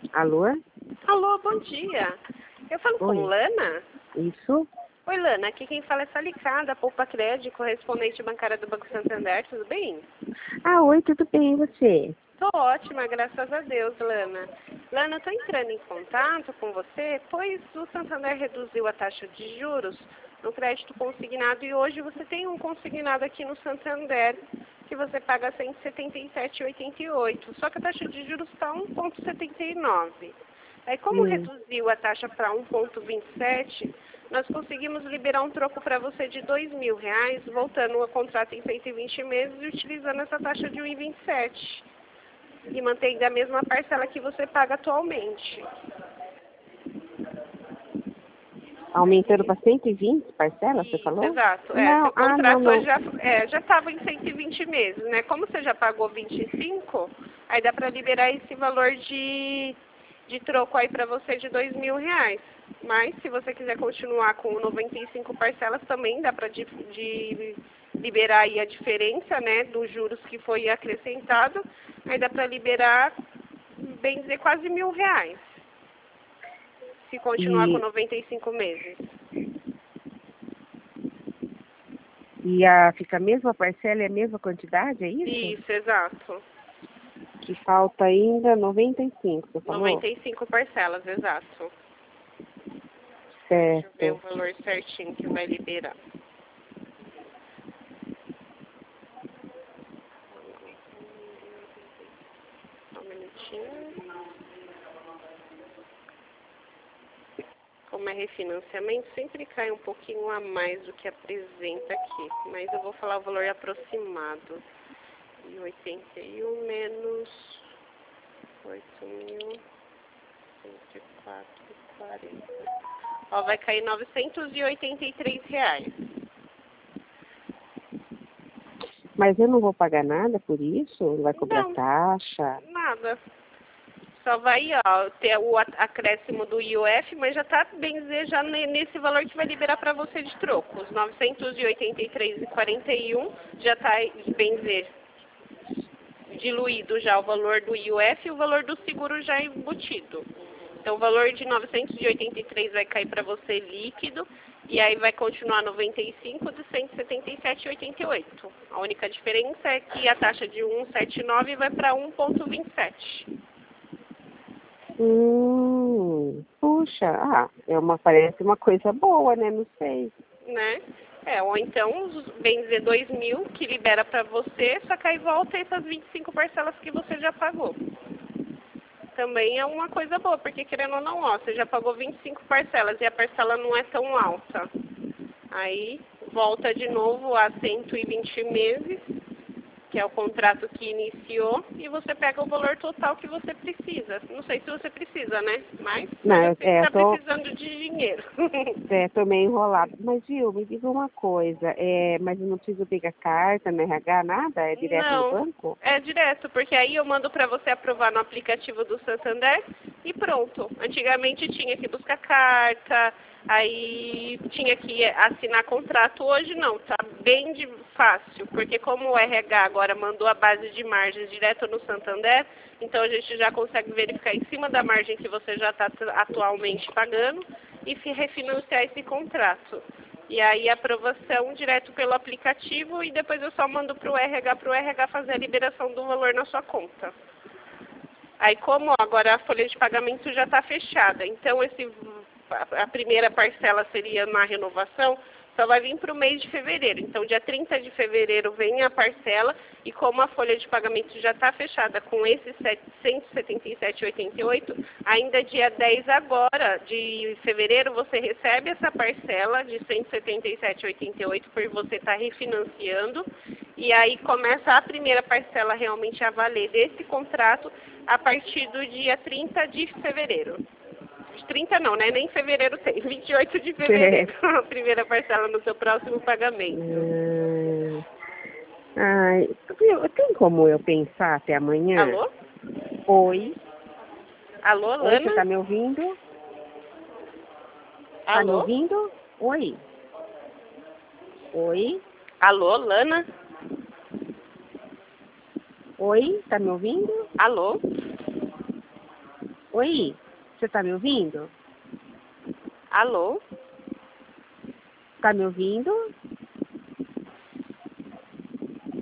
Alô? Alô, bom dia. Eu falo com Oi. Lana? Isso? Oi, Lana. Aqui quem fala é Salicada, Poupa Crédito, correspondente bancária do Banco Santander. Tudo bem? Ah, oi, tudo bem, e você? Tô ótima, graças a Deus, Lana. Lana, eu tô entrando em contato com você, pois o Santander reduziu a taxa de juros no crédito consignado e hoje você tem um consignado aqui no Santander que você paga R$ 177,88. Só que a taxa de juros está 1,79. Aí, como reduziu a taxa para 1,27, nós conseguimos liberar um troco para você de R$ 2.000, voltando ao contrato em 120 meses e utilizando essa taxa de 1,27. E mantendo a mesma parcela que você paga atualmente. Aumentando para 120 parcelas, você Isso, falou? exato. Não, Seu contrato não. hoje já estava em 120 meses, né? Como você já pagou 25, aí dá para liberar esse valor de troco aí para você de R$ 2.000. Mas se você quiser continuar com 95 parcelas, também dá para liberar aí a diferença, né, dos juros que foi acrescentado. Aí dá para liberar, bem dizer, quase R$ 1.000, se continuar com E, 95 meses. fica a mesma parcela e a mesma quantidade, é isso? Isso, exato. Que falta ainda 95, você falou? 95 parcelas, exato. Deixa eu ver o Certo. valor certinho que vai liberar. Só um minutinho. Como é refinanciamento, sempre cai um pouquinho a mais do que apresenta aqui. Mas eu vou falar o valor aproximado. E 81 menos 8.104,40. Ó, vai cair R$ 983. Mas eu não vou pagar nada por isso? Não vai cobrar Não, taxa? nada. Só vai, ó, ter o acréscimo do IOF, mas já está, bem dizer, já nesse valor que vai liberar para você de troco. Os 983,41 já está, bem dizer, diluído já o valor do IOF e o valor do seguro já embutido. Então, o valor de 983 vai cair para você líquido e aí vai continuar 95 de 177,88. A única diferença é que a taxa de 1,79 vai para 1,27. Puxa, parece uma coisa boa, né? Não sei. Né? Ou então, bem dizer, 2.000 que libera para você, só que aí volta essas 25 parcelas que você já pagou. Também é uma coisa boa, porque querendo ou não, ó, você já pagou 25 parcelas e a parcela não é tão alta. Aí volta de novo a 120 meses, que é o contrato que iniciou, e você pega o valor total que você precisa. Não sei se você precisa, né? Mas Não, eu sei que está tô precisando de dinheiro. meio enrolado. Mas, Gil, me diga uma coisa. Mas eu não preciso pegar carta no RH, nada? É direto no Não, banco? é direto, porque aí eu mando para você aprovar no aplicativo do Santander e pronto. Antigamente tinha que buscar carta, aí tinha que assinar contrato. Hoje não, tá bem fácil, porque como o RH agora mandou a base de margens direto no Santander, então a gente já consegue verificar em cima da margem que você já está atualmente pagando e refinanciar esse contrato. E aí a aprovação direto pelo aplicativo e depois eu só mando para o RH fazer a liberação do valor na sua conta. Aí como agora a folha de pagamento já está fechada, então a primeira parcela seria na renovação, só vai vir para o mês de fevereiro. Então dia 30 de fevereiro vem a parcela e como a folha de pagamento já está fechada com esses 177,88, ainda dia 10 agora de fevereiro você recebe essa parcela de 177,88 por você estar refinanciando e aí começa a primeira parcela realmente a valer desse contrato a partir do dia 30 de fevereiro. 30 não, né? Nem fevereiro tem. 28 de fevereiro. A primeira parcela no seu próximo pagamento. Tem como eu pensar até amanhã? Alô? Oi? Alô, Oi, você Lana? tá me ouvindo? Tá me Alô? ouvindo? Oi? Oi? Alô, Lana? Oi? Tá me ouvindo? Alô? Oi, você tá me ouvindo? Alô? Tá me ouvindo?